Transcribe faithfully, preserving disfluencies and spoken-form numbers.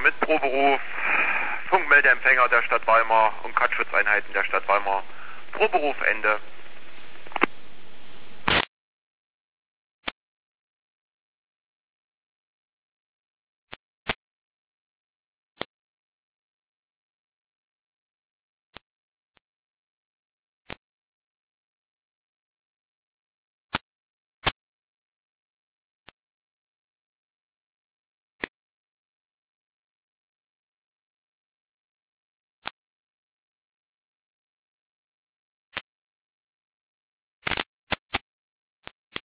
mit Proberuf, Funkmeldeempfänger der Stadt Weimar und Katzschutzeinheiten der Stadt Weimar. Proberuf Ende.